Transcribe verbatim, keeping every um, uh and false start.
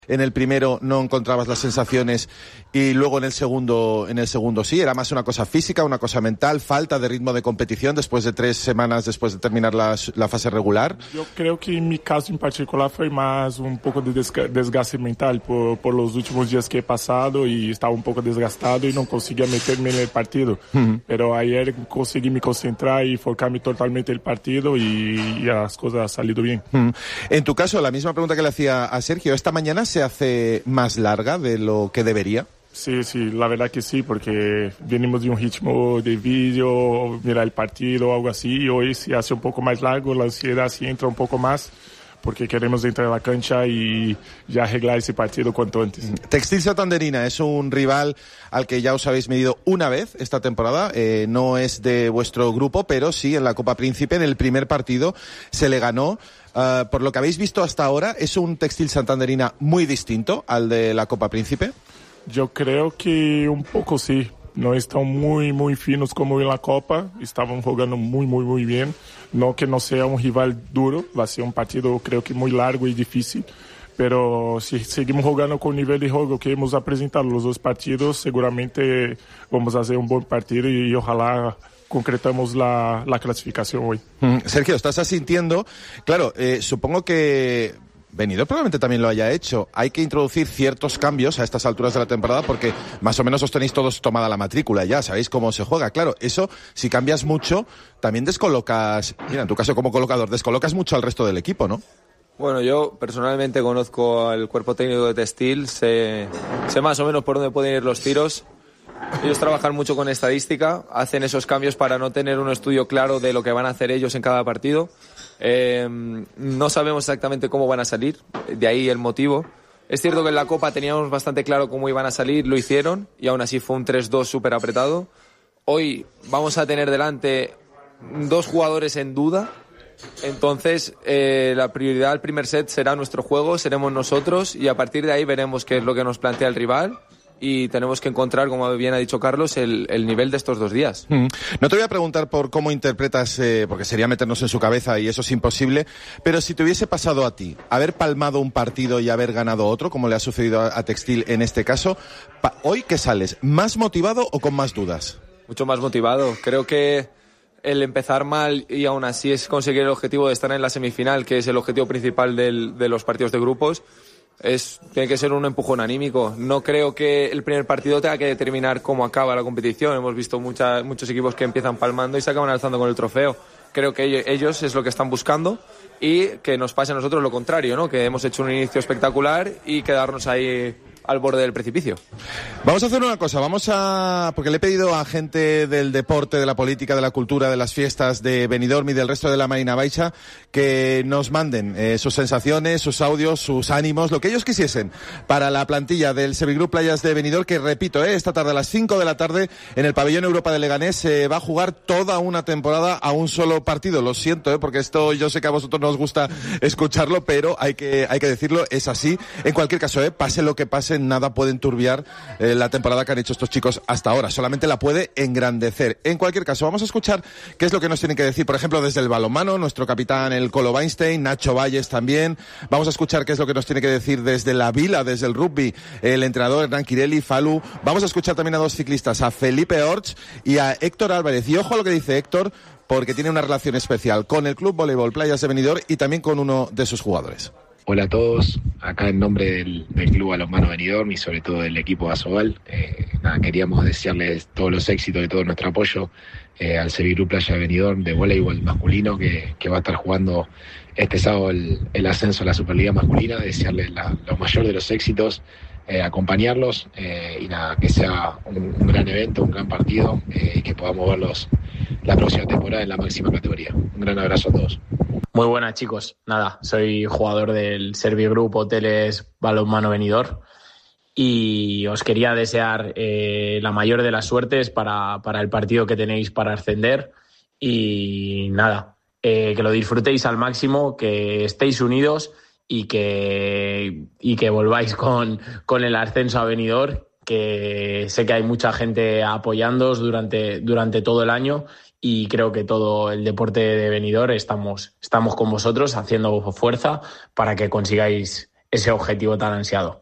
En el primero no encontrabas las sensaciones y luego en el segundo en el segundo sí, era más una cosa física, una cosa mental, falta de ritmo de competición después de tres semanas después de terminar la, la fase regular. Yo creo que en mi caso en particular fue más un poco de desgaste mental por, por los últimos días que he pasado y estaba un poco desgastado y no conseguía meterme en el partido. Uh-huh. Pero ayer conseguí me concentrar y enfocarme totalmente en el partido y, y las cosas han salido bien. Uh-huh. En tu caso, la misma pregunta que le hacía a Sergio, esta mañana se hace más larga de lo que debería. Sí, sí, la verdad que sí, porque venimos de un ritmo de vídeo, mirar el partido, algo así, y hoy se hace un poco más largo, la ansiedad sí entra un poco más, porque queremos entrar a la cancha y ya arreglar ese partido cuanto antes. Textil Santanderina es un rival al que ya os habéis medido una vez esta temporada, eh, no es de vuestro grupo, pero sí en la Copa Príncipe, en el primer partido se le ganó. Uh, por lo que habéis visto hasta ahora, ¿es un Textil Santanderina muy distinto al de la Copa Príncipe? Yo creo que un poco sí. No están muy, muy finos como en la Copa. Estaban jugando muy, muy, muy bien. No que no sea un rival duro. Va a ser un partido creo que muy largo y difícil. Pero si seguimos jugando con el nivel de juego que hemos presentado los dos partidos, seguramente vamos a hacer un buen partido y, y ojalá concretamos la, la clasificación hoy. Mm, Sergio, estás asintiendo. Claro, eh, supongo que Benidorm probablemente también lo haya hecho. Hay que introducir ciertos cambios a estas alturas de la temporada porque más o menos os tenéis todos tomada la matrícula ya, sabéis cómo se juega. Claro, eso, si cambias mucho, también descolocas, mira, en tu caso como colocador, descolocas mucho al resto del equipo, ¿no? Bueno, yo personalmente conozco al cuerpo técnico de Textil, sé, sé más o menos por dónde pueden ir los tiros. Ellos trabajan mucho con estadística, hacen esos cambios para no tener un estudio claro de lo que van a hacer ellos en cada partido. Eh, no sabemos exactamente cómo van a salir, de ahí el motivo. Es cierto que en la Copa teníamos bastante claro cómo iban a salir, lo hicieron y aún así fue un tres dos súper apretado. Hoy vamos a tener delante dos jugadores en duda, entonces eh, la prioridad al primer set será nuestro juego, seremos nosotros y a partir de ahí veremos qué es lo que nos plantea el rival. Y tenemos que encontrar, como bien ha dicho Carlos, el, el nivel de estos dos días. Mm. No te voy a preguntar por cómo interpretas, eh, porque sería meternos en su cabeza y eso es imposible, pero si te hubiese pasado a ti haber palmado un partido y haber ganado otro, como le ha sucedido a, a Textil en este caso, pa- ¿hoy qué sales? ¿Más motivado o con más dudas? Mucho más motivado. Creo que el empezar mal y aún así es conseguir el objetivo de estar en la semifinal, que es el objetivo principal del, de los partidos de grupos, Es, tiene que ser un empujón anímico. No creo que el primer partido tenga que determinar cómo acaba la competición. Hemos visto mucha, muchos equipos que empiezan palmando y se acaban alzando con el trofeo. Creo que ellos es lo que están buscando y que nos pase a nosotros lo contrario, ¿no? Que hemos hecho un inicio espectacular y quedarnos ahí al borde del precipicio. Vamos a hacer una cosa, vamos a... porque le he pedido a gente del deporte, de la política, de la cultura, de las fiestas de Benidorm y del resto de la Marina Baixa que nos manden eh, sus sensaciones, sus audios, sus ánimos, lo que ellos quisiesen para la plantilla del Sevigroup Playas de Benidorm, que repito, eh, esta tarde a las cinco de la tarde en el pabellón Europa de Leganés se va a jugar toda una temporada a un solo partido. Lo siento, eh, porque esto yo sé que a vosotros no os gusta escucharlo, pero hay que, hay que decirlo, es así. En cualquier caso, eh, pase lo que pase, nada puede enturbiar eh, la temporada que han hecho estos chicos hasta ahora, solamente la puede engrandecer. En cualquier caso, vamos a escuchar qué es lo que nos tienen que decir, por ejemplo, desde el balonmano, nuestro capitán, el Colo Weinstein, Nacho Valles también. Vamos a escuchar qué es lo que nos tiene que decir desde la Vila, desde el rugby, el entrenador Hernán Quirelli, Falu. Vamos a escuchar también a dos ciclistas, a Felipe Orts y a Héctor Álvarez. Y ojo a lo que dice Héctor, porque tiene una relación especial con el Club Voleibol Playas de Benidorm y también con uno de sus jugadores. Hola a todos, acá en nombre del, del Club Balonmano Benidorm y sobre todo del equipo Asobal, eh, nada, queríamos desearles todos los éxitos y todo nuestro apoyo eh, al Sevigroup Playas de Benidorm de voleibol masculino que, que va a estar jugando este sábado el, el ascenso a la Superliga masculina, desearles la, lo mayor de los éxitos, eh, acompañarlos eh, y nada, que sea un, un gran evento, un gran partido eh, y que podamos verlos la próxima temporada en la máxima categoría. Un gran abrazo a todos. Muy buenas, chicos. Nada, soy jugador del Servigroup Hoteles Balonmano Benidorm y os quería desear eh, la mayor de las suertes para, para el partido que tenéis para ascender y nada, eh, que lo disfrutéis al máximo, que estéis unidos y que, y que volváis con, con el ascenso a Benidorm, que sé que hay mucha gente apoyándoos durante, durante todo el año. Y creo que todo el deporte de Benidorm estamos, estamos con vosotros haciendo fuerza para que consigáis ese objetivo tan ansiado.